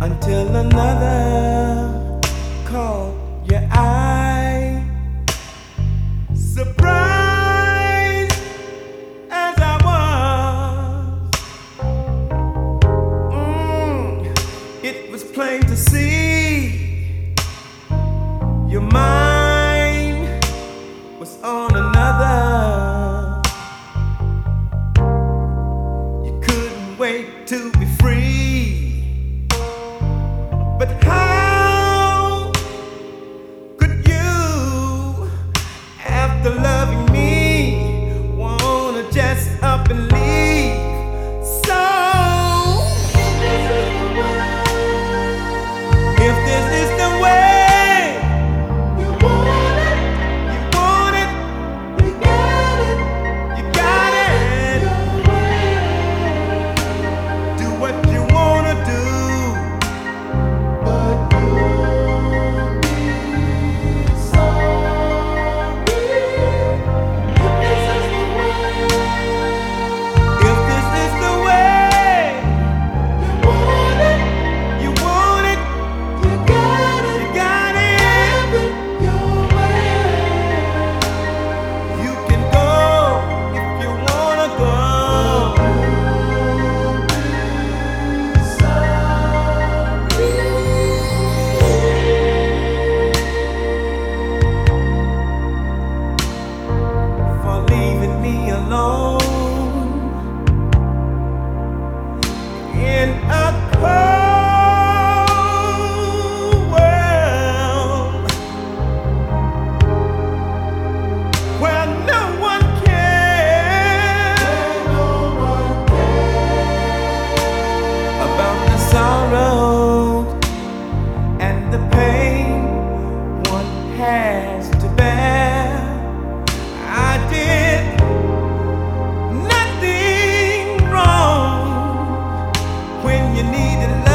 until another caught your eye. Surprised as I was, it was plain to see your mind was on another. You couldn't wait to be free, but how could you, after loving me, wanna just up and leave? So if this is the way you want it, you got it, do what you wanna do. If this is the way you want it, you got it. You can go if you wanna go. For leaving me alone in a cold world where no one cares about the sorrow and the pain one has to bear. I did nothing wrong when you needed love.